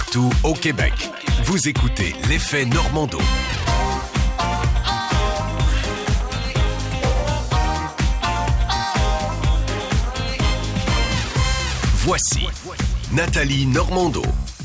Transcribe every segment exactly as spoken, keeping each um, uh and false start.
partout au Québec. Vous écoutez l'Effet Normando. Voici Nathalie Normando.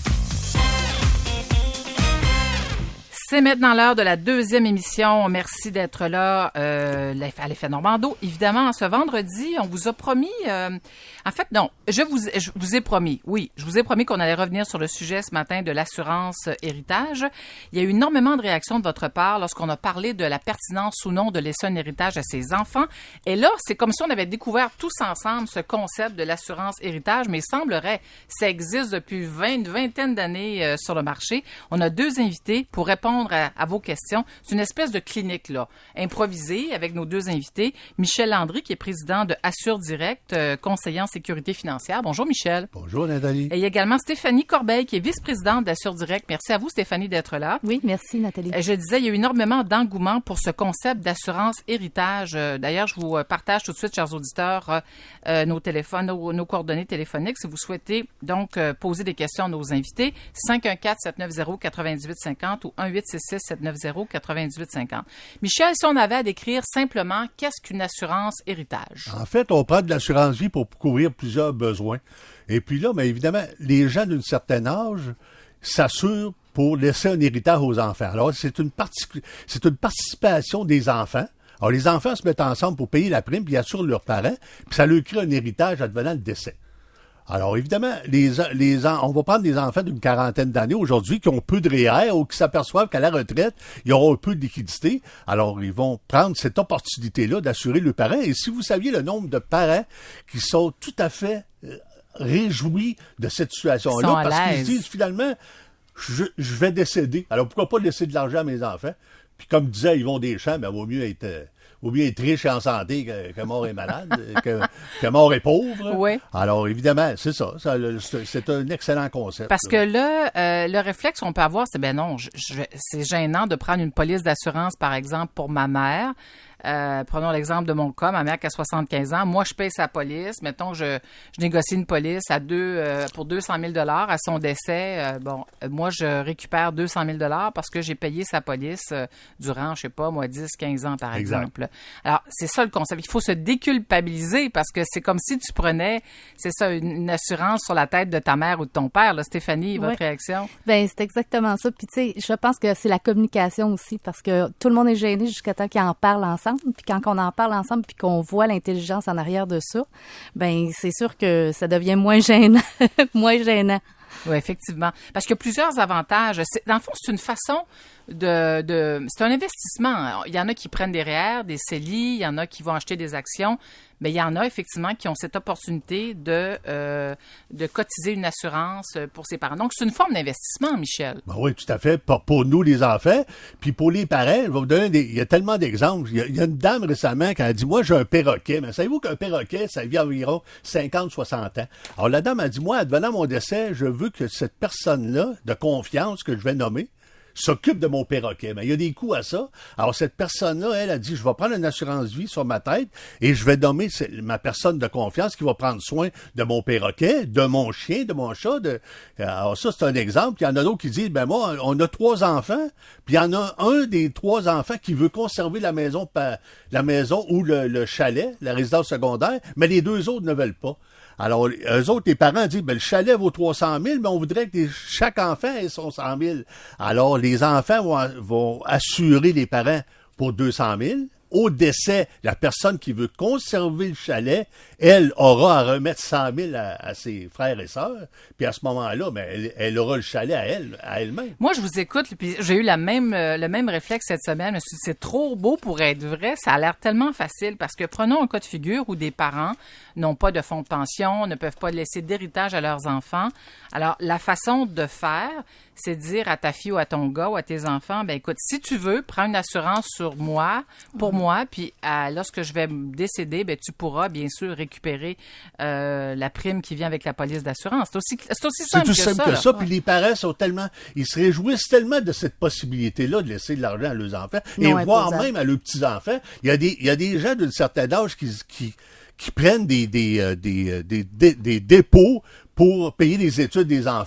C'est maintenant l'heure de la deuxième émission. Merci d'être là euh, à l'Effet Normando. Évidemment, ce vendredi, on vous a promis... Euh, en fait, non, je vous, je vous ai promis, oui, je vous ai promis qu'on allait revenir sur le sujet ce matin de l'assurance héritage. Il y a eu énormément de réactions de votre part lorsqu'on a parlé de la pertinence ou non de laisser un héritage à ses enfants. Et là, c'est comme si on avait découvert tous ensemble ce concept de l'assurance héritage, mais il semblerait ça existe depuis vingt, une vingtaine d'années euh, sur le marché. On a deux invités pour répondre À, à vos questions. C'est une espèce de clinique, là, improvisée avec nos deux invités. Michel Landry, qui est président de Assure Direct, euh, conseiller en sécurité financière. Bonjour, Michel. Bonjour, Nathalie. Et il y a également Stéphanie Corbeil, qui est vice-présidente d'Assure Direct. Merci à vous, Stéphanie, d'être là. Oui, merci, Nathalie. Euh, je disais, il y a eu énormément d'engouement pour ce concept d'assurance héritage. Euh, d'ailleurs, je vous partage tout de suite, chers auditeurs, euh, euh, nos téléphones, nos, nos coordonnées téléphoniques. Si vous souhaitez donc euh, poser des questions à nos invités, cinq un quatre, sept neuf zéro, neuf huit cinq zéro ou un huit six six, sept neuf zéro, neuf huit cinq zéro. Michel, si on avait à décrire simplement qu'est-ce qu'une assurance héritage? En fait, on prend de l'assurance vie pour couvrir plusieurs besoins. Et puis là, bien évidemment, les gens d'un certain âge s'assurent pour laisser un héritage aux enfants. Alors, c'est une, partic- c'est une participation des enfants. Alors, les enfants se mettent ensemble pour payer la prime, puis ils assurent leurs parents, puis ça leur crée un héritage advenant le décès. Alors, évidemment, les, les, on va prendre des enfants d'une quarantaine d'années aujourd'hui qui ont peu de R E E R ou qui s'aperçoivent qu'à la retraite, ils auront un peu de liquidité. Alors, ils vont prendre cette opportunité-là d'assurer leurs parents. Et si vous saviez le nombre de parents qui sont tout à fait euh, réjouis de cette situation-là, parce qu'ils se disent finalement, je, je vais décéder. Alors, pourquoi pas laisser de l'argent à mes enfants? Puis comme disait Yvon Deschamps, ben, vaut mieux être... Euh, Ou bien être riche et en santé que, que mort et malade, que, que mort et pauvre. Oui. Alors, évidemment, c'est ça. ça c'est, c'est un excellent concept. Parce que là, euh, le réflexe qu'on peut avoir, c'est, ben non, je, je, c'est gênant de prendre une police d'assurance, par exemple, pour ma mère. Euh, prenons l'exemple de mon cas, ma mère qui a soixante-quinze ans. Moi, je paye sa police. Mettons que je, je négocie une police à deux, euh, pour deux cent mille dollars à son décès. Euh, bon, euh, moi, je récupère deux cent mille dollars parce que j'ai payé sa police euh, durant, je sais pas, moi, dix, quinze ans, par exact. exemple. Alors, c'est ça le concept. Il faut se déculpabiliser parce que c'est comme si tu prenais, c'est ça, une, une assurance sur la tête de ta mère ou de ton père. Là. Stéphanie, votre oui. réaction? Bien, c'est exactement ça. Puis, tu sais, je pense que c'est la communication aussi parce que tout le monde est gêné jusqu'à temps qu'ils en parlent ensemble. Puis quand on en parle ensemble puis qu'on voit l'intelligence en arrière de ça, ben c'est sûr que ça devient moins gênant, moins gênant. Oui, effectivement. Parce qu'il y a plusieurs avantages. C'est, dans le fond, c'est une façon de, de... C'est un investissement. Il y en a qui prennent des R E E R, des C E L I, il y en a qui vont acheter des actions, mais il y en a effectivement qui ont cette opportunité de, euh, de cotiser une assurance pour ses parents. Donc, c'est une forme d'investissement, Michel. Ben oui, tout à fait. Pour, pour nous, les enfants, puis pour les parents, je vais vous donner des... Il y a tellement d'exemples. Il y a, il y a une dame récemment qui a dit, moi, j'ai un perroquet. Mais savez-vous qu'un perroquet, ça vit environ cinquante à soixante ans. Alors, la dame a dit, moi, advenant mon décès, je veux que cette personne-là, de confiance, que je vais nommer, s'occupe de mon perroquet. Mais il y a des coûts à ça. Alors, cette personne-là, elle a dit, je vais prendre une assurance vie sur ma tête et je vais nommer ma personne de confiance qui va prendre soin de mon perroquet, de mon chien, de mon chat. De... Alors, ça, c'est un exemple. Il y en a d'autres qui disent, ben moi, on a trois enfants, puis il y en a un des trois enfants qui veut conserver la maison, la maison ou le, le chalet, la résidence secondaire, mais les deux autres ne veulent pas. Alors, eux autres, les parents disent, ben, le chalet vaut trois cent mille, mais on voudrait que les, chaque enfant ait son cent mille. Alors, les enfants vont, vont assurer les parents pour deux cent mille. Au décès, la personne qui veut conserver le chalet, elle aura à remettre cent mille à, à ses frères et sœurs. Puis à ce moment-là, ben, elle, elle aura le chalet à elle, à elle-même. Moi, je vous écoute, puis j'ai eu la même, euh, le même réflexe cette semaine. Je me suis dit, c'est trop beau pour être vrai. Ça a l'air tellement facile parce que prenons un cas de figure où des parents n'ont pas de fonds de pension, ne peuvent pas laisser d'héritage à leurs enfants. Alors, la façon de faire, c'est de dire à ta fille ou à ton gars ou à tes enfants, ben écoute, si tu veux, prends une assurance sur moi, pour mm-hmm. moi, puis à, lorsque je vais décéder, ben tu pourras bien sûr récupérer euh, la prime qui vient avec la police d'assurance. C'est aussi, c'est aussi simple, c'est tout que simple ça. que là. ça. Puis les parents sont tellement, ils se réjouissent tellement de cette possibilité-là de laisser de l'argent à leurs enfants non, et voire même à leurs petits-enfants. Il y a des, il y a des gens d'un certain âge qui, qui, qui prennent des, des, des, des, des, des dépôts pour payer les études des enfants.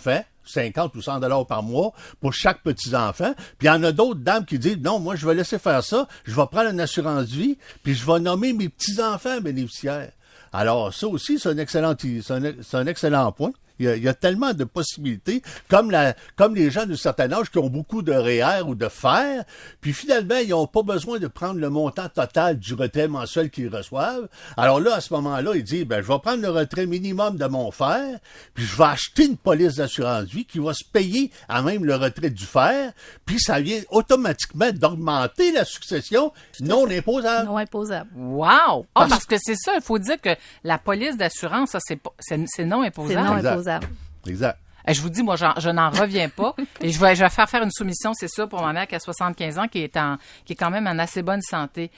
cinquante ou cent dollars par mois pour chaque petit-enfant. Puis il y en a d'autres dames qui disent, non, moi, je vais laisser faire ça, je vais prendre une assurance vie, puis je vais nommer mes petits-enfants bénéficiaires. Alors, ça aussi, c'est un excellent, c'est un, c'est un excellent point. Il y, a, il y a tellement de possibilités, comme la, comme les gens d'un certain âge qui ont beaucoup de R E E R ou de fer, puis finalement, ils n'ont pas besoin de prendre le montant total du retrait mensuel qu'ils reçoivent. Alors là, à ce moment-là, ils disent, ben, je vais prendre le retrait minimum de mon fer, puis je vais acheter une police d'assurance vie qui va se payer à même le retrait du fer, puis ça vient automatiquement d'augmenter la succession non imposable. Non imposable. Wow! Ah, parce... parce que c'est ça, il faut dire que la police d'assurance, ça, c'est, pas, c'est, c'est non imposable. C'est non exact. imposable. Exact. Et je vous dis, moi, j'en, je n'en reviens pas. Et je vais, je vais faire faire une soumission, c'est ça, pour ma mère qui a soixante-quinze ans, qui est en, qui est quand même en assez bonne santé.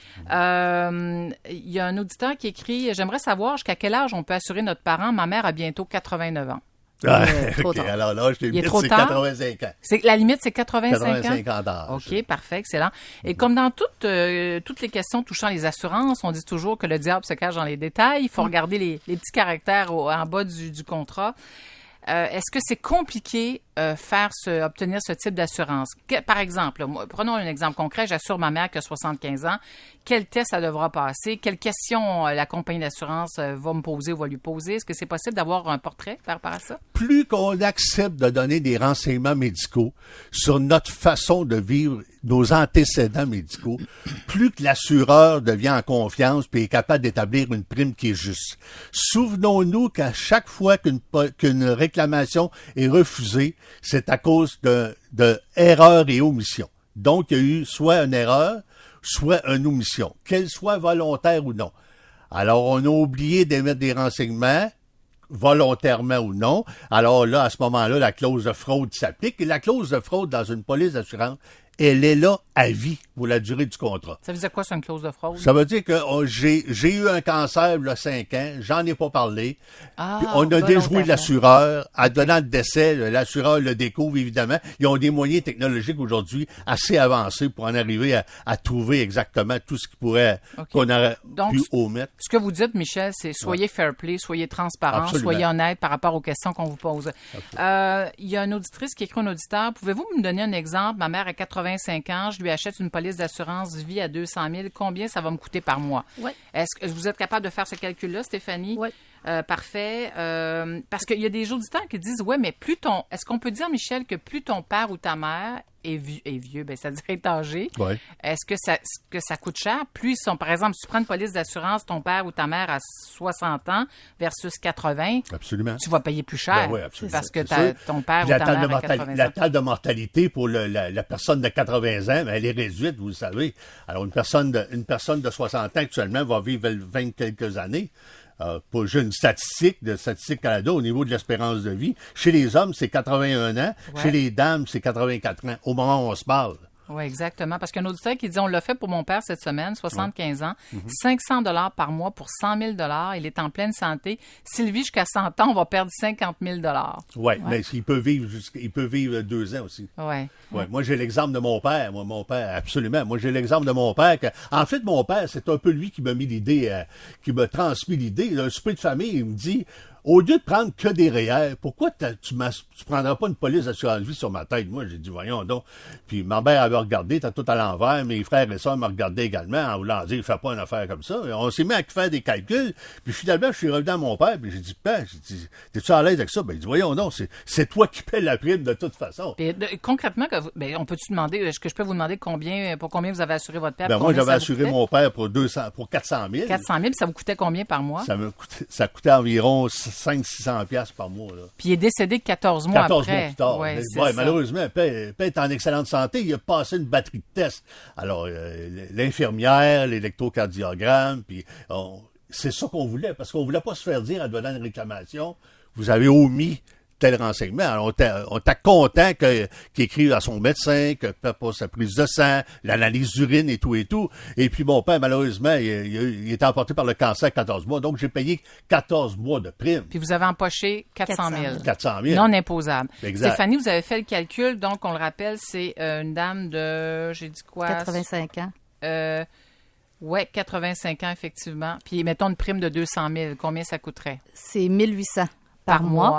Euh, il y a un auditeur qui écrit, j'aimerais savoir jusqu'à quel âge on peut assurer notre parent. Ma mère a bientôt quatre-vingt-neuf ans. Ah, Euh, trop OK, tard. alors là, je t'ai Il est dit, trop c'est tard? quatre-vingt-cinq ans. C'est, la limite, c'est quatre-vingt-cinq, quatre-vingt-cinq ans? ans d'âge. OK, parfait, excellent. Et comme dans toutes, euh, toutes les questions touchant les assurances, on dit toujours que le diable se cache dans les détails. Il faut regarder les, les petits caractères au, en bas du, du contrat. Euh, est-ce que c'est compliqué euh, faire ce, obtenir ce type d'assurance? Que, par exemple, moi, prenons un exemple concret, j'assure ma mère qui a soixante-quinze ans. Quel test elle devra passer? Quelles questions euh, la compagnie d'assurance euh, va me poser ou va lui poser? Est-ce que c'est possible d'avoir un portrait par rapport à ça? Plus qu'on accepte de donner des renseignements médicaux sur notre façon de vivre, nos antécédents médicaux, plus que l'assureur devient en confiance et est capable d'établir une prime qui est juste. Souvenons-nous qu'à chaque fois qu'une, qu'une réclamation est refusée, c'est à cause de, de erreur et omission. Donc, il y a eu soit une erreur, soit une omission, qu'elle soit volontaire ou non. Alors, on a oublié d'émettre des renseignements, volontairement ou non. Alors là, à ce moment-là, la clause de fraude s'applique. Et la clause de fraude dans une police d'assurance, elle est là à vie pour la durée du contrat. Ça veut dire quoi, c'est une clause de fraude? Ça veut dire que oh, j'ai, j'ai eu un cancer il y a cinq ans, j'en ai pas parlé. Ah, Puis on a déjoué l'assureur. En donnant le décès, l'assureur le découvre, évidemment. Ils ont des moyens technologiques aujourd'hui assez avancés pour en arriver à, à trouver exactement tout ce qui pourrait, okay. qu'on aurait Donc, pu omettre. Ce que vous dites, Michel, c'est soyez ouais. fair play, soyez transparent, Absolument. Soyez honnête par rapport aux questions qu'on vous pose. Euh, il y a une auditrice qui écrit un auditeur. Pouvez-vous me donner un exemple? Ma mère a quatre-vingt-cinq ans, je lui achète une police d'assurance vie à deux cent mille. Combien ça va me coûter par mois? Oui. Est-ce que vous êtes capable de faire ce calcul-là, Stéphanie? Oui. Euh, parfait. Euh, parce qu'il y a des auditeurs qui disent, ouais, mais plus ton, est-ce qu'on peut dire, Michel, que plus ton père ou ta mère est vieux, est vieux, ben, c'est-à-dire est âgé, ouais. est-ce que ça, que ça coûte cher? Plus ils sont, par exemple, si tu prends une police d'assurance, ton père ou ta mère a soixante ans versus quatre-vingts, absolument. Tu vas payer plus cher. Ben oui, absolument. Parce que ta, ton père ou la ta table mère de a mortali- quatre-vingts ans. La table de mortalité pour le, la, la personne de quatre-vingts ans, ben, elle est réduite, vous le savez. Alors, une personne de, une personne de soixante ans actuellement va vivre vingt quelques années. Euh, pour j'ai une statistique de Statistique Canada au niveau de l'espérance de vie. Chez les hommes, c'est quatre-vingt-un ans. Ouais. Chez les dames, c'est quatre-vingt-quatre ans, au moment où on se parle. Oui, exactement. Parce qu'il y a un auditeur qui dit, on l'a fait pour mon père cette semaine, soixante-quinze ans, mm-hmm. cinq cents dollars par mois pour cent mille dollars. Il est en pleine santé. S'il vit jusqu'à cent ans, on va perdre cinquante mille dollars. Oui, ouais. Mais il peut vivre jusqu'à, il peut vivre deux ans aussi. Oui. Ouais. Ouais. Moi, j'ai l'exemple de mon père. Moi, mon père, absolument. Moi, j'ai l'exemple de mon père. Que, en fait, mon père, c'est un peu lui qui m'a mis l'idée, euh, qui m'a transmis l'idée. Un souper de famille, il me dit, au lieu de prendre que des R E E R, pourquoi tu ne prendras pas une police d'assurance vie sur ma tête? Moi, j'ai dit, voyons donc. Puis ma mère avait regardé, t'as tout à l'envers. Mes frères et sœurs me regardaient également en voulant dire, fais pas une affaire comme ça. Et on s'est mis à faire des calculs. Puis finalement, je suis revenu à mon père, puis j'ai dit, père, j'ai dit, t'es-tu à l'aise avec ça? Ben, il dit, voyons donc, c'est, c'est toi qui paies la prime de toute façon. Et de, concrètement, que vous, ben, on peut-tu demander, est-ce que je peux vous demander combien, pour combien vous avez assuré votre père? Ben, moi, j'avais assuré mon père pour deux cents, pour quatre cent mille. quatre cent mille, ça vous coûtait combien par mois? Ça me coûtait, ça coûtait environ cinq cents à six cents piastres par mois, là. Puis il est décédé quatorze mois quatorze après. mois plus tard. Ouais, mais, ouais, malheureusement, Père est en excellente santé. Il a passé une batterie de tests. Alors, euh, l'infirmière, l'électrocardiogramme, puis on, c'est ça qu'on voulait, parce qu'on voulait pas se faire dire en donnant une réclamation, vous avez omis tel renseignement. Alors, on t'a, on t'a content que, qu'il écrive à son médecin, que fait pas sa prise de sang, l'analyse d'urine et tout et tout. Et puis, mon père, malheureusement, il, il, il était emporté par le cancer à quatorze mois. Donc, j'ai payé quatorze mois de prime. Puis, vous avez empoché quatre cent mille. quatre cent mille. Non imposable. Exact. Stéphanie, vous avez fait le calcul. Donc, on le rappelle, c'est euh, une dame de, j'ai dit quoi? quatre-vingt-cinq ans. Euh, ouais, quatre-vingt-cinq ans, effectivement. Puis, mettons une prime de deux cent mille. Combien ça coûterait? C'est mille huit cents par, par mois. mois.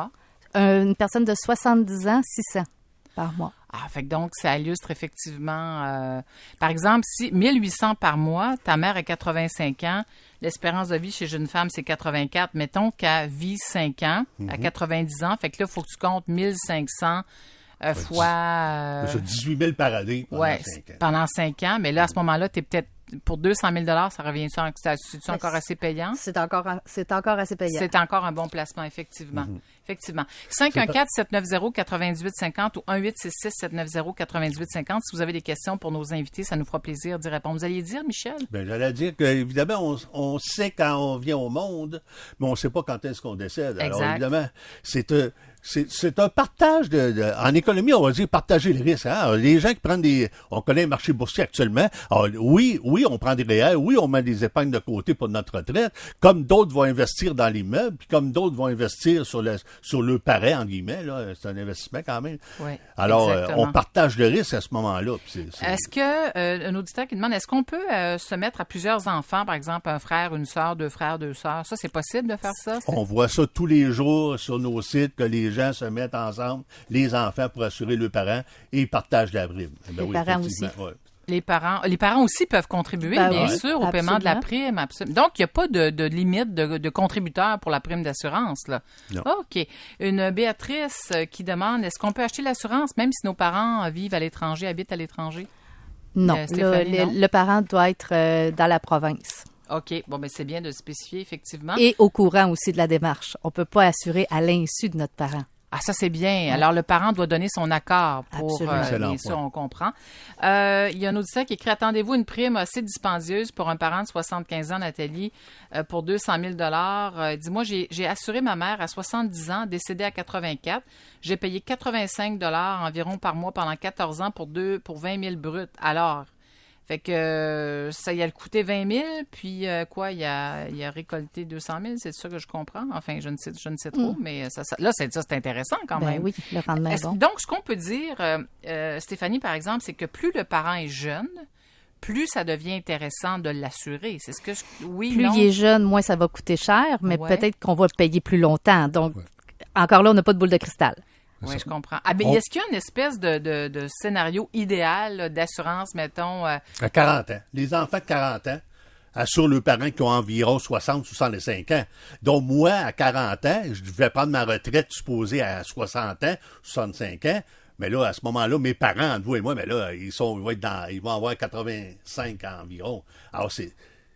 Euh, une personne de soixante-dix ans, six cents par mois. Ah, fait que donc, ça illustre effectivement... Euh, par exemple, si mille huit cents par mois, ta mère a quatre-vingt-cinq ans, l'espérance de vie chez jeune femme, c'est quatre-vingt-quatre. Mettons qu'elle vit cinq ans, mm-hmm. à quatre-vingt-dix ans. Fait que là, il faut que tu comptes mille cinq cents euh, fois... Euh, c'est dix-huit mille par année pendant ouais, cinq ans. Pendant cinq ans. Mais là, à ce moment-là, tu es peut-être... Pour deux cent mille dollars, ça revient ça, c'est encore assez payant? C'est encore, c'est encore assez payant. C'est encore un bon placement, effectivement. Mm-hmm. Effectivement. cinq un quatre, sept neuf zéro, quatre huit cinq zéro ou un huit six six, sept neuf zéro, quatre huit cinq zéro. Si vous avez des questions pour nos invités, ça nous fera plaisir d'y répondre. Vous alliez dire, Michel? Bien, j'allais dire qu'évidemment, on, on sait quand on vient au monde, mais on ne sait pas quand est-ce qu'on décède. Exact. Alors, évidemment, c'est... Euh, C'est, c'est un partage de, de... En économie, on va dire partager le risque. Hein? Alors, les gens qui prennent des... On connaît le marché boursier actuellement. Alors, oui, oui, on prend des réels. Oui, on met des épargnes de côté pour notre retraite. Comme d'autres vont investir dans l'immeuble, puis comme d'autres vont investir sur le sur le parent, en guillemets. Là. C'est un investissement quand même. Oui, alors, euh, on partage le risque à ce moment-là. Puis c'est, c'est... Est-ce que, euh, un auditeur qui demande, est-ce qu'on peut euh, se mettre à plusieurs enfants, par exemple, un frère, une sœur, deux frères, deux sœurs? Ça, c'est possible de faire ça? C'est... On voit ça tous les jours sur nos sites, que les gens se mettent en ensemble, les enfants pour assurer leurs parents et ils partagent la prime. Eh bien, les oui, parents aussi. Ouais. Les parents, les parents aussi peuvent contribuer, ben bien oui, sûr, au absolument. Paiement de la prime. Absolument. Donc, il n'y a pas de, de limite de, de contributeurs pour la prime d'assurance, là. Non. OK. Une Béatrice qui demande, est-ce qu'on peut acheter l'assurance même si nos parents vivent à l'étranger, habitent à l'étranger? Non. Euh, le, le, non? le parent doit être euh, dans la province. OK. Bon, ben c'est bien de spécifier, effectivement. Et au courant aussi de la démarche. On ne peut pas assurer à l'insu de notre parent. Ah, ça, c'est bien. Ouais. Alors, le parent doit donner son accord pour, euh, bien sûr, on comprend. Euh, il y a un auditeur qui écrit, attendez-vous une prime assez dispendieuse pour un parent de soixante-quinze ans, Nathalie, euh, pour deux cent mille dollars. Euh, dis-moi, j'ai, j'ai assuré ma mère à soixante-dix ans, décédée à quatre-vingt-quatre. J'ai payé quatre-vingt-cinq dollars environ par mois pendant quatorze ans pour deux, pour vingt mille bruts. Alors, fait que euh, ça y a coûté vingt mille, puis euh, quoi, il a, il a récolté deux cent mille, c'est ça que je comprends. Enfin, je ne sais, je ne sais trop, mm. mais ça, ça, là, c'est, ça, c'est intéressant quand ben même. Oui, le rendement est bon. Donc, ce qu'on peut dire, euh, euh, Stéphanie, par exemple, c'est que plus le parent est jeune, plus ça devient intéressant de l'assurer. C'est ce que je... Oui, plus non? il est jeune, moins ça va coûter cher, mais ouais. peut-être qu'on va payer plus longtemps. Donc, ouais. encore là, on n'a pas de boule de cristal. Oui, je comprends. Ah, mais on... est-ce qu'il y a une espèce de, de, de scénario idéal là, d'assurance, mettons... Euh... À quarante ans. Les enfants de quarante ans assurent leurs parents qui ont environ soixante, soixante-cinq ans. Donc, moi, à quarante ans, je vais prendre ma retraite supposée à soixante ans, soixante-cinq ans. Mais là, à ce moment-là, mes parents, entre vous et moi, mais là, ils, sont, ils, vont, être dans, ils vont avoir quatre-vingt-cinq ans environ. Alors, c'est...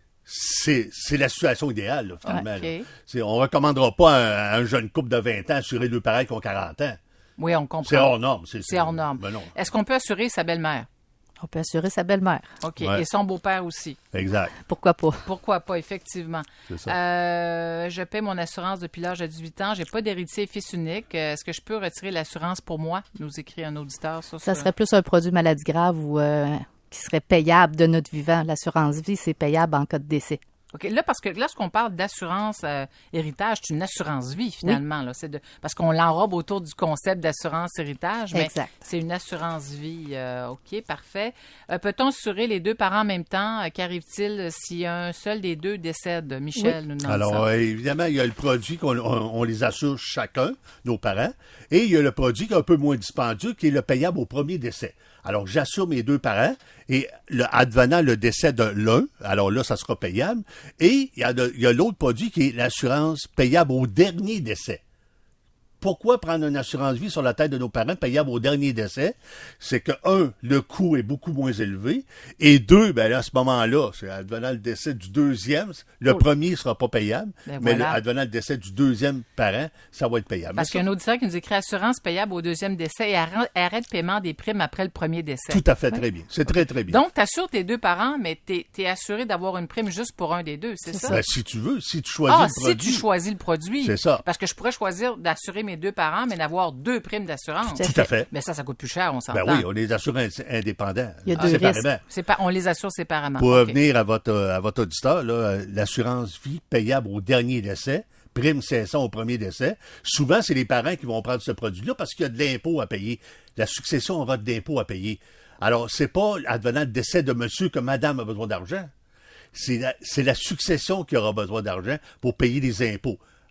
C'est, c'est la situation idéale, là, finalement. Okay. Là. C'est, on ne recommandera pas à un, un jeune couple de vingt ans assurer leurs parents qui ont quarante ans. Oui, on comprend. C'est hors norme. C'est, c'est, c'est hors norme. Ben non. Est-ce qu'on peut assurer sa belle-mère? On peut assurer sa belle-mère. OK. Ouais. Et son beau-père aussi. Exact. Pourquoi pas? Pourquoi pas, effectivement. C'est ça. Euh, je paie mon assurance depuis l'âge de dix-huit ans. J'ai pas d'héritier fils unique. Est-ce que je peux retirer l'assurance pour moi? Nous écrit un auditeur. Ça, ça sur... serait plus un produit maladie grave ou euh, qui serait payable de notre vivant. L'assurance vie, c'est payable en cas de décès. OK. Là, parce que lorsqu'on parle d'assurance euh, héritage, c'est une assurance vie, finalement. Oui. Là. C'est de, parce qu'on l'enrobe autour du concept d'assurance héritage, mais exact. C'est une assurance vie. Euh, OK, parfait. Euh, peut-on assurer les deux parents en même temps? Euh, qu'arrive-t-il si un seul des deux décède? Michel oui. nous demande Alors, ça. Alors, euh, évidemment, il y a le produit qu'on on, on les assure chacun, nos parents, et il y a le produit qui est un peu moins dispendieux, qui est le payable au premier décès. Alors, j'assure mes deux parents et le, advenant le décès de l'un, alors là, ça sera payable. Et il y a, de, il y a l'autre produit qui est l'assurance payable au dernier décès. Pourquoi prendre une assurance vie sur la tête de nos parents payable au dernier décès? C'est que, un, le coût est beaucoup moins élevé. Et deux, ben là, à ce moment-là, c'est advenant le décès du deuxième, le oh. premier ne sera pas payable, ben mais voilà. le, advenant le décès du deuxième parent, ça va être payable. Parce qu'il y a un auditeur qui nous écrit assurance payable au deuxième décès et arrêt de paiement des primes après le premier décès. Tout à fait, très bien. C'est très, très bien. Donc, tu assures tes deux parents, mais tu es assuré d'avoir une prime juste pour un des deux, c'est, c'est ça? Ben, si tu veux, si tu choisis ah, le produit. Ah, si tu choisis le produit. C'est ça. Parce que je pourrais choisir d'assurer mes deux parents, mais d'avoir deux primes d'assurance. Tout à fait. Tout à fait. Mais ça, ça coûte plus cher, on s'entend. Ben oui, on les assure indépendants. Il y a deux séparément. C'est pas, on les assure séparément. Pour okay. revenir à votre, à votre auditeur, là, l'assurance vie payable au dernier décès, prime cessant au premier décès, souvent, c'est les parents qui vont prendre ce produit-là parce qu'il y a de l'impôt à payer. La succession aura de l'impôt à payer. Alors, c'est pas advenant le décès de monsieur que madame a besoin d'argent. C'est la, c'est la succession qui aura besoin d'argent pour payer des impôts.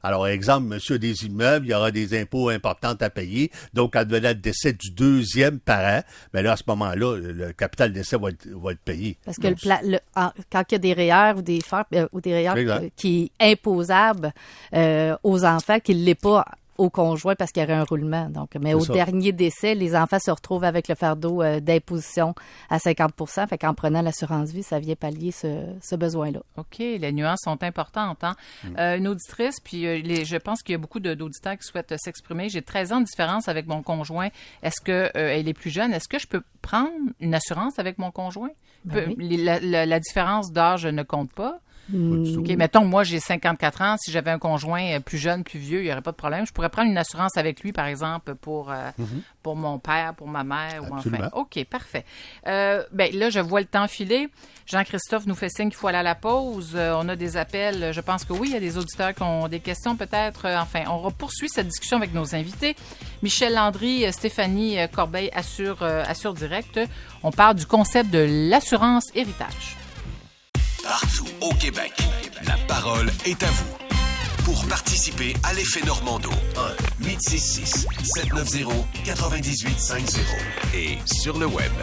Alors, exemple, monsieur des immeubles, il y aura des impôts importants à payer. Donc, à le décès du deuxième parent, mais là, à ce moment-là, le capital décès va être, va être payé. Parce que donc, le, pla- le en, quand il y a des R E E R ou des F E R euh, ou des R E E R euh, qui est imposable euh, aux enfants, qu'il ne l'est pas au conjoint parce qu'il y aurait un roulement. Donc, mais c'est au ça. dernier décès, les enfants se retrouvent avec le fardeau euh, d'imposition à cinquante pour cent. Fait qu'en prenant l'assurance vie, ça vient pallier ce, ce besoin-là. OK, les nuances sont importantes. Hein? Mm. Euh, une auditrice, puis euh, les, je pense qu'il y a beaucoup de, d'auditeurs qui souhaitent euh, s'exprimer. J'ai treize ans de différence avec mon conjoint. Est-ce que euh, elle est plus jeune? Est-ce que je peux prendre une assurance avec mon conjoint? Ben Peu, oui. la, la, la différence d'âge ne compte pas? Mmh. OK, mettons, moi, j'ai cinquante-quatre ans. Si j'avais un conjoint plus jeune, plus vieux, il n'y aurait pas de problème. Je pourrais prendre une assurance avec lui, par exemple, pour, euh, mm-hmm. pour mon père, pour ma mère. Absolument. Ou enfin. OK, parfait. Euh, ben là, je vois le temps filer. Jean-Christophe nous fait signe qu'il faut aller à la pause. Euh, on a des appels. Je pense que oui, il y a des auditeurs qui ont des questions peut-être. Euh, enfin, on poursuit cette discussion avec nos invités. Michel Landry, Stéphanie Corbeil, Assure, euh, Assure Direct. On parle du concept de l'assurance héritage. Partout au Québec, la parole est à vous. Pour participer à l'effet Normando, un huit six six sept neuf zéro neuf huit cinq zéro et sur le web.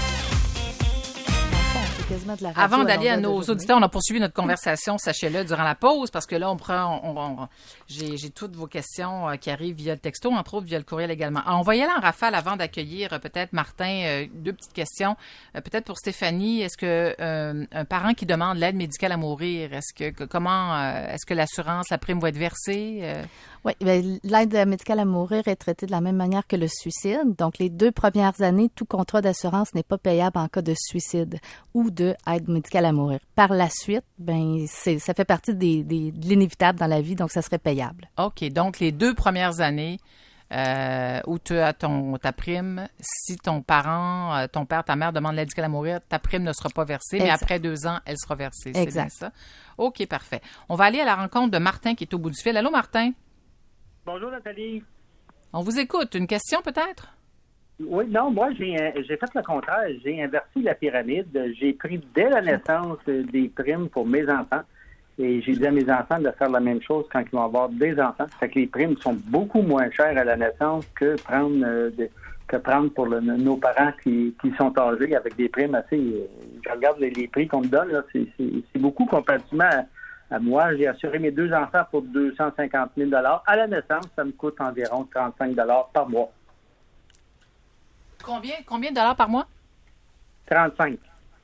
De la Avant d'aller à nos auditeurs, on a poursuivi notre conversation, sachez-le, durant la pause, parce que là, on prend, on, on, j'ai, j'ai toutes vos questions euh, qui arrivent via le texto, entre autres via le courriel également. Alors, on va y aller en rafale avant d'accueillir euh, peut-être Martin. Euh, deux petites questions. Euh, peut-être pour Stéphanie, est-ce que euh, un parent qui demande l'aide médicale à mourir, est-ce que, que comment, euh, est-ce que l'assurance, la prime va être versée? Euh... Oui, bien, l'aide médicale à mourir est traitée de la même manière que le suicide. Donc, les deux premières années, tout contrat d'assurance n'est pas payable en cas de suicide ou de aide médicale à mourir. Par la suite, ben c'est, ça fait partie des, des, de l'inévitable dans la vie, donc ça serait payable. OK. Donc, les deux premières années euh, où tu as ton, ta prime, si ton parent, ton père, ta mère demande l'aide médicale à mourir, ta prime ne sera pas versée, exact. Mais après deux ans, elle sera versée. C'est exact. Bien ça? OK, parfait. On va aller à la rencontre de Martin qui est au bout du fil. Allô, Martin? Bonjour, Nathalie. On vous écoute. Une question, peut-être? Oui, non, moi, j'ai, j'ai fait le contraire. J'ai inversé la pyramide. J'ai pris dès la naissance des primes pour mes enfants. Et j'ai dit à mes enfants de faire la même chose quand ils vont avoir des enfants. Fait que les primes sont beaucoup moins chères à la naissance que prendre, euh, de, que prendre pour le, nos parents qui, qui sont âgés avec des primes assez... Euh, je regarde les, les prix qu'on me donne, là, c'est, c'est, c'est beaucoup comparativement à... À moi, j'ai assuré mes deux enfants pour deux cent cinquante mille dollars. À la naissance, ça me coûte environ trente-cinq dollars par mois. Combien, combien de dollars par mois? trente-cinq.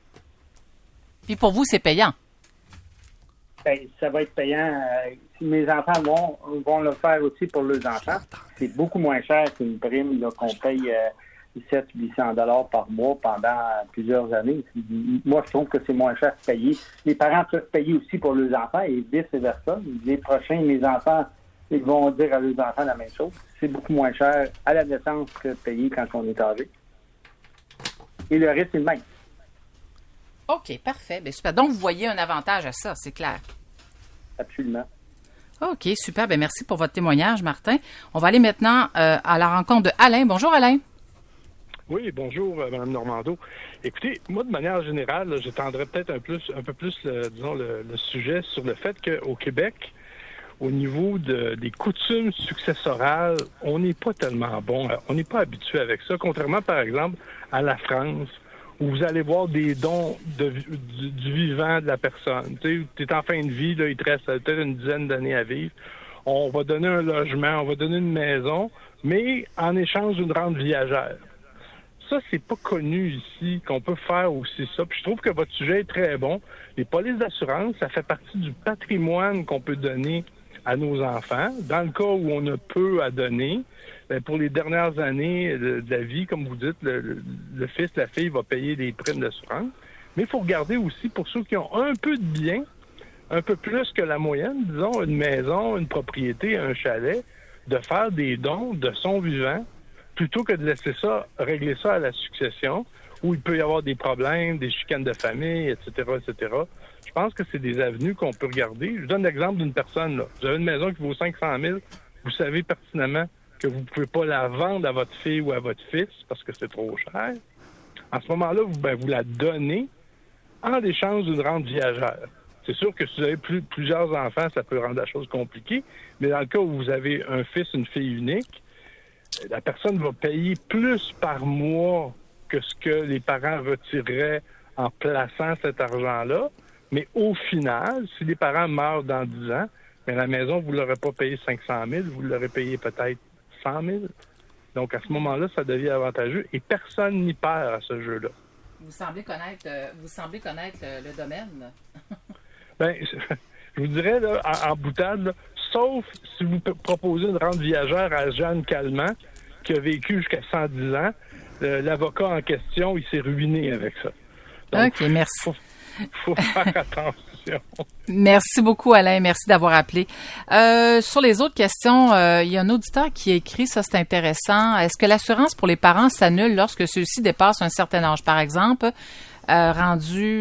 Puis pour vous, c'est payant? Ben, ça va être payant. Euh, si mes enfants vont, vont le faire aussi pour leurs enfants, c'est beaucoup moins cher qu'une prime là, qu'on paye euh, sept cents à huit cents dollars par mois pendant plusieurs années. Moi, je trouve que c'est moins cher de payer. Les parents peuvent payer aussi pour leurs enfants et vice-versa. Les prochains, mes enfants, ils vont dire à leurs enfants la même chose. C'est beaucoup moins cher à la naissance que de payer quand on est âgé. Et le risque, c'est le même. OK, parfait. Bien, super. Donc, vous voyez un avantage à ça, c'est clair. Absolument. OK, super. Bien, merci pour votre témoignage, Martin. On va aller maintenant euh, à la rencontre de Alain. Bonjour, Alain. Oui, bonjour, euh, Mme Normando. Écoutez, moi, de manière générale, là, j'étendrais peut-être un, plus, un peu plus, le, disons, le, le sujet sur le fait qu'au Québec, au niveau de, des coutumes successorales, on n'est pas tellement bon. On n'est pas habitué avec ça, contrairement, par exemple, à la France, où vous allez voir des dons de, du, du vivant de la personne. Tu sais, tu es en fin de vie, là, il te reste peut-être une dizaine d'années à vivre. On va donner un logement, on va donner une maison, mais en échange d'une rente viagère. Ça, c'est pas connu ici, qu'on peut faire aussi ça. Puis je trouve que votre sujet est très bon. Les polices d'assurance, ça fait partie du patrimoine qu'on peut donner à nos enfants. Dans le cas où on a peu à donner, bien, pour les dernières années de, de la vie, comme vous dites, le, le, le fils, la fille va payer des primes d'assurance. Mais il faut regarder aussi pour ceux qui ont un peu de biens, un peu plus que la moyenne, disons une maison, une propriété, un chalet, de faire des dons de son vivant, plutôt que de laisser ça, régler ça à la succession, où il peut y avoir des problèmes, des chicanes de famille, et cetera, et cetera. Je pense que c'est des avenues qu'on peut regarder. Je donne l'exemple d'une personne, là. Vous avez une maison qui vaut cinq cent mille, vous savez pertinemment que vous ne pouvez pas la vendre à votre fille ou à votre fils parce que c'est trop cher. En ce moment-là, vous, ben, vous la donnez en échange d'une rente viagère. C'est sûr que si vous avez plus, plusieurs enfants, ça peut rendre la chose compliquée, mais dans le cas où vous avez un fils, une fille unique, la personne va payer plus par mois que ce que les parents retireraient en plaçant cet argent-là. Mais au final, si les parents meurent dans dix ans, mais la maison, vous ne l'aurez pas payé cinq cent mille, vous l'aurez payé peut-être cent mille. Donc, à ce moment-là, ça devient avantageux et personne n'y perd à ce jeu-là. Vous semblez connaître, euh, vous semblez connaître le, le domaine. Bien, je vous dirais, là, en, en boutade, là, sauf si vous proposez une rente viagère à Jeanne Calment, qui a vécu jusqu'à cent dix ans, euh, l'avocat en question, il s'est ruiné avec ça. Donc, OK, merci. Faut, faut faire attention. Merci beaucoup, Alain. Merci d'avoir appelé. Euh, sur les autres questions, euh, il y a un auditeur qui a écrit, ça c'est intéressant. Est-ce que l'assurance pour les parents s'annule lorsque ceux-ci dépassent un certain âge? Par exemple, euh, rendu...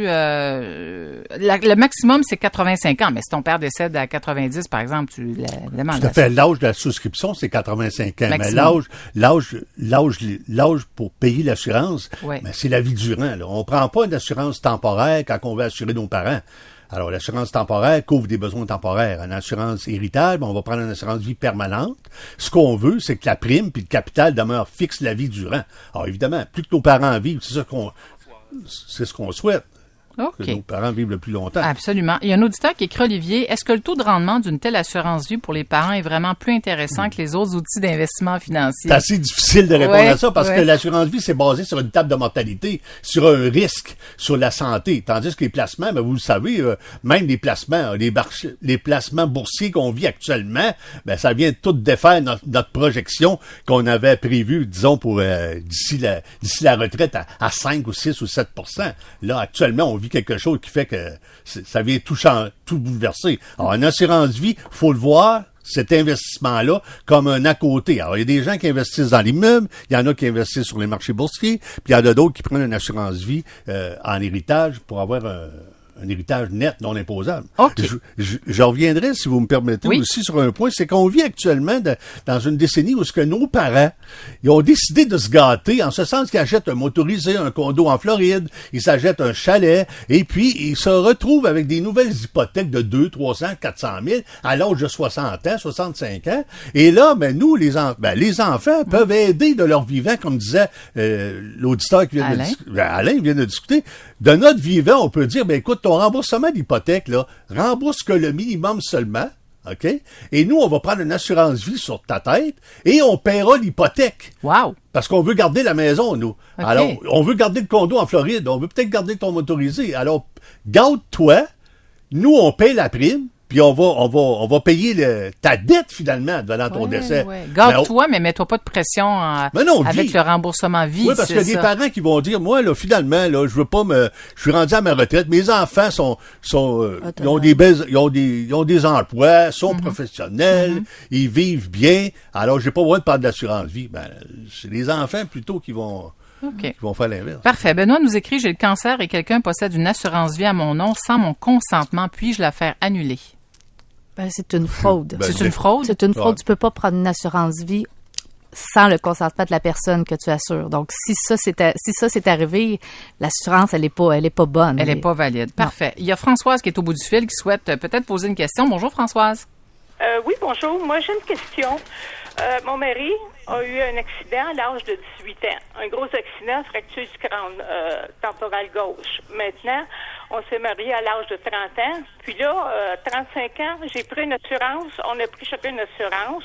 Euh, la, le maximum, c'est quatre-vingt-cinq ans. Mais si ton père décède à quatre-vingt-dix, par exemple, tu demandes... Tout à fait. L'âge de la souscription, c'est quatre-vingt-cinq ans. Maximum. Mais l'âge, l'âge, l'âge, l'âge pour payer l'assurance, ouais. ben, c'est la vie durant. Là. On ne prend pas une assurance temporaire quand on veut assurer nos parents. Alors, l'assurance temporaire couvre des besoins temporaires. Une assurance héritage, ben, on va prendre une assurance vie permanente. Ce qu'on veut, c'est que la prime puis le capital demeure fixe la vie durant. Alors, évidemment, plus que nos parents vivent, c'est ça qu'on, c'est ce qu'on souhaite. OK. Que nos parents vivent le plus longtemps. Absolument. Il y a un auditeur qui écrit, Olivier, est-ce que le taux de rendement d'une telle assurance vie pour les parents est vraiment plus intéressant mmh. que les autres outils d'investissement financier? C'est assez difficile de répondre ouais, à ça parce ouais. que l'assurance vie, c'est basé sur une table de mortalité, sur un risque, sur la santé. Tandis que les placements, ben, vous le savez, euh, même les placements, les, bar- les placements boursiers qu'on vit actuellement, ben, ça vient tout défaire notre, notre projection qu'on avait prévue, disons, pour euh, d'ici, la, d'ici la retraite à, à cinq ou six ou sept pour cent. Là, actuellement, on vit quelque chose qui fait que ça vient tout changer, tout bouleverser. Alors, une assurance vie, faut le voir, cet investissement-là, comme un à côté. Alors, il y a des gens qui investissent dans l'immeuble, il y en a qui investissent sur les marchés boursiers, puis il y en a d'autres qui prennent une assurance vie euh, en héritage pour avoir un, un héritage net non imposable. Okay. Je, je, je reviendrai, si vous me permettez, oui. aussi sur un point, c'est qu'on vit actuellement de, dans une décennie où ce que nos parents, ils ont décidé de se gâter, en ce sens qu'ils achètent un motorisé, un condo en Floride, ils s'achètent un chalet, et puis ils se retrouvent avec des nouvelles hypothèques de deux, trois cents, quatre cent mille à l'âge de soixante ans, soixante-cinq ans. Et là, ben nous, les, en, ben, les enfants peuvent aider de leur vivant, comme disait euh, l'auditeur qui vient Alain. de discuter. Ben, Alain vient de discuter. De notre vivant, on peut dire, ben écoute, ton remboursement d'hypothèque, là, rembourse que le minimum seulement, OK? Et nous, on va prendre une assurance vie sur ta tête et on paiera l'hypothèque. Wow! Parce qu'on veut garder la maison, nous. Okay. Alors, on veut garder le condo en Floride, on veut peut-être garder ton motorisé. Alors, garde-toi, nous, on paye la prime, puis on va, on va, on va payer le, ta dette, finalement, devant ton ouais, décès. Ouais. Garde-toi, mais, mais mets-toi pas de pression en, mais non, avec vie. le remboursement vie. Oui, parce qu'il y a des parents qui vont dire, moi, là, finalement, là, je veux pas me, je suis rendu à ma retraite, mes enfants sont, sont, euh, ils ont des belles, ils ont des, ils ont des emplois, sont mm-hmm. professionnels, mm-hmm. ils vivent bien, alors j'ai pas besoin de parler d'assurance vie. Ben, c'est les enfants plutôt qui vont, Okay. qui vont faire l'inverse. Parfait. Benoît nous écrit, j'ai le cancer et quelqu'un possède une assurance vie à mon nom sans mon consentement, puis-je la faire annuler? Ben, c'est une fraude. Ben, c'est une fraude? C'est une fraude. Ouais. Tu peux pas prendre une assurance vie sans le consentement de la personne que tu assures. Donc, si ça c'est, à, si ça c'est arrivé, l'assurance, elle est pas, elle est pas bonne. Elle est pas valide. Parfait. Il y a Françoise qui est au bout du fil qui souhaite peut-être poser une question. Bonjour, Françoise. Euh, oui, bonjour. Moi, j'ai une question. Euh, mon mari a eu un accident à l'âge de dix-huit ans. Un gros accident, fracture du crâne euh, temporal gauche. Maintenant, on s'est mariés à l'âge de trente ans. Puis là, euh, trente-cinq ans, j'ai pris une assurance. On a pris chacun une assurance.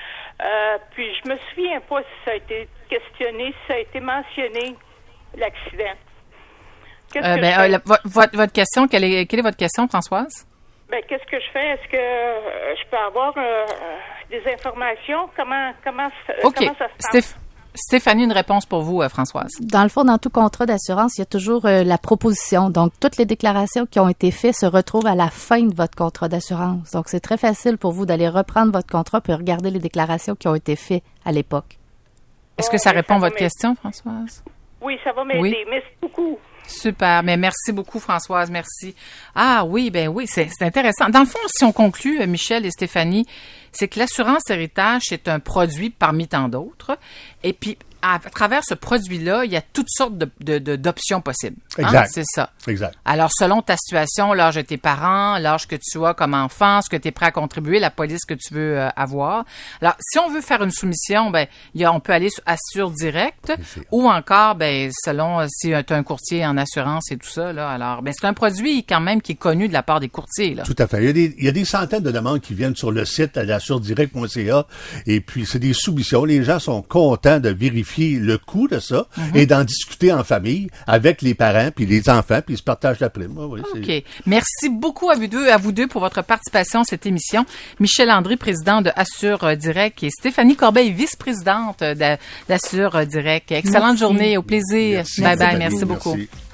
Euh, puis je me souviens pas si ça a été questionné, si ça a été mentionné, l'accident. Qu'est-ce euh, que ben, je fais? euh, votre, votre question, quelle est, quelle est votre question, Françoise? Ben, qu'est-ce que je fais? Est-ce que euh, je peux avoir euh, des informations? Comment, comment, OK. comment ça se passe? Stéph- Stéphanie, une réponse pour vous, euh, Françoise. Dans le fond, dans tout contrat d'assurance, il y a toujours euh, la proposition. Donc, toutes les déclarations qui ont été faites se retrouvent à la fin de votre contrat d'assurance. Donc, c'est très facile pour vous d'aller reprendre votre contrat puis regarder les déclarations qui ont été faites à l'époque. Est-ce que ça Oh, répond à ça va votre m'aider. question, Françoise? Oui, ça va m'aider. Oui. Merci beaucoup. Super, mais merci beaucoup, Françoise, merci. Ah oui, ben oui, c'est, c'est intéressant. Dans le fond, si on conclut, euh, Michel et Stéphanie, c'est que l'assurance héritage, c'est un produit parmi tant d'autres. Et puis, à travers ce produit-là, il y a toutes sortes de, de, de, d'options possibles. Hein? Exact. C'est ça. Exact. Alors, selon ta situation, l'âge de tes parents, l'âge que tu as comme enfant, ce que tu es prêt à contribuer, la police que tu veux euh, avoir. Alors, si on veut faire une soumission, ben, il y a, on peut aller sur Assure Direct ou encore, ben, selon euh, si tu as un courtier en assurance et tout ça, là. Alors, ben, c'est un produit quand même qui est connu de la part des courtiers, là. Tout à fait. Il y a des, il y a des centaines de demandes qui viennent sur le site assure direct point c a et puis c'est des soumissions. Les gens sont contents de vérifier le coût de ça mm-hmm. et d'en discuter en famille avec les parents puis les enfants puis ils se partagent la prime. Oui, OK. c'est... Merci beaucoup à vous deux, à vous deux pour votre participation à cette émission. Michel André, président de Assure Direct et Stéphanie Corbeil, vice-présidente d'Assure Direct. Excellente merci. Journée, au plaisir. Merci. Bye bye, merci, merci beaucoup. Merci.